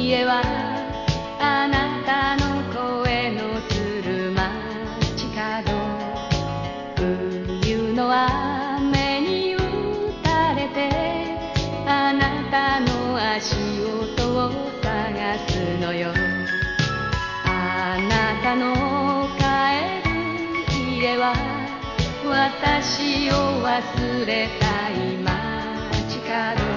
家はあなたの声のする街角、冬の雨に打たれてあなたの足音を探すのよ。あなたの帰る家は私を忘れたい街角。